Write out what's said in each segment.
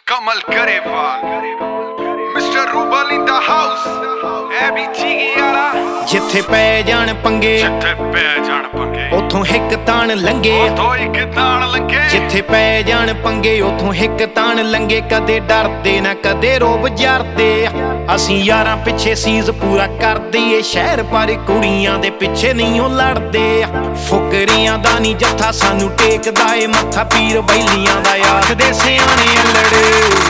Kamal Grewal mister Rubal in the house ऐ भी चीगी यारा जिथे पै जान पंगे उथों हिक तान लंगे जिथे पै जान पंगे उथों हिक तान लंगे कदे डरदे ना कदे रोब जरदे असीं यारां पिछे सीज पूरा कर दईए शहर पर कुड़ियां दे पिछे नहीं ओ लड़दे फुकरियां दा नी जत्था सानू टेकदा ए मत्था पीर बैलियां दा आखदे सियाणे अल्लड़े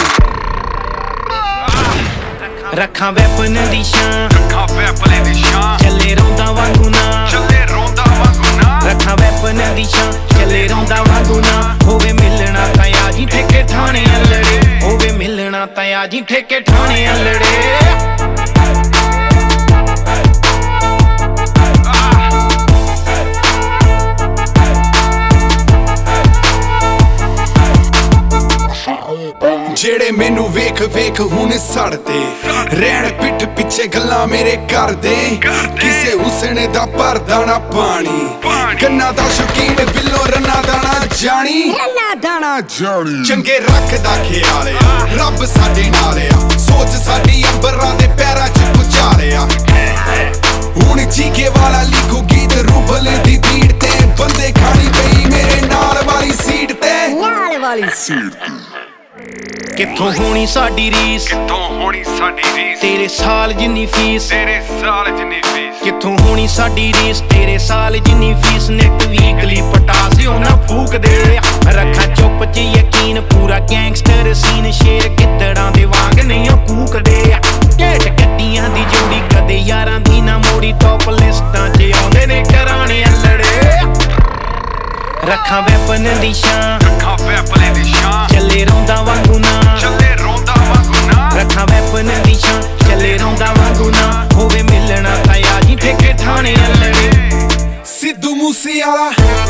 रखा वैपन दी शान चले रोंदा वांगू ना रखा वैपन दी शान चले रोंदा वांगू ना होवे मिलना ताया जी ठेके ठाणे अल्लड़े होवे मिलना ताया जी ठेके ठाणे अल्लड़े जेड़े मैनू वेख वेख हुण सड़दे रहण पिठ पिछे गल्लां मेरे करदे किसे हुसने दा भरदा ना पानी गन्ना दा शौकीन बिल्लो रन्ना दाना जानी चंगे रखदा ख्याल रब साडे नाल आ सोच साडी अंबरां दे पैरां च पुचालिया हुण चीके वाला लिखो गीत रूबल दी भीड़ ते बंदे खानी पई मेरे नाल वाली सीट ते कित्थों होनी साडी रीस तेरे साल जिन्नी फीस कित्थों होनी साडी रीस तेरे साल जिन्नी फीस नेट वीकली पटासियों ना फूक दे रखा चुप च यकीन पूरा गैंगस्टर सीन शेर गिद्दड़ां दे वांग नहीं कूक दे ढेट गड्डियां दी जोड़ी कदे यारां दी ना मोड़ी टॉप लिस्टां च आउंदे ने घराणे अल्लड़े रखा वैपन दी शान चले रोंदा वांगू ना रखा वैपन दी शान चले रोंदा वांगू ना होवे मिलना ताया जी ठेके ठाणे अल्लड़े सिद्धू मूसेवाला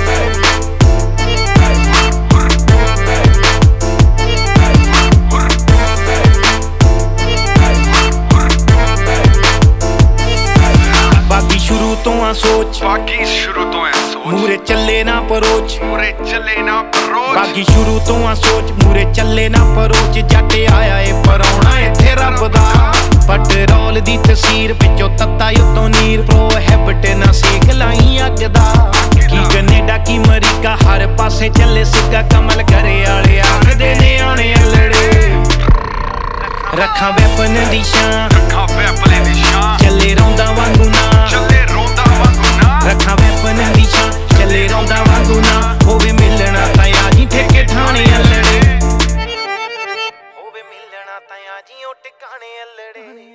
बाकी शुरू तो आ सोच मूरे चले ना परोच बाकी शुरू तो आ सोच मूरे चले ना परोच जट आया ए परौना इत्थे रब दा पेट्रोल दी तसीर विचों तत्ता उत्तों नीर प्रोहिबिट ना सेक लाई अग दा की कनेडा की अमरीका हर पासे चले सिक्का कमल करे आले आखदे ने आने अल्लड़े रखा वैपन दी शान चले रोंदा वांगू ना रखा वैपन दी शान चले रोंदा वांगू ना होवे मिलना ताया जी ठेके ठाणे अल्लड़े होवे मिलना ताया जी ओ टिकाणे अल्लड़े।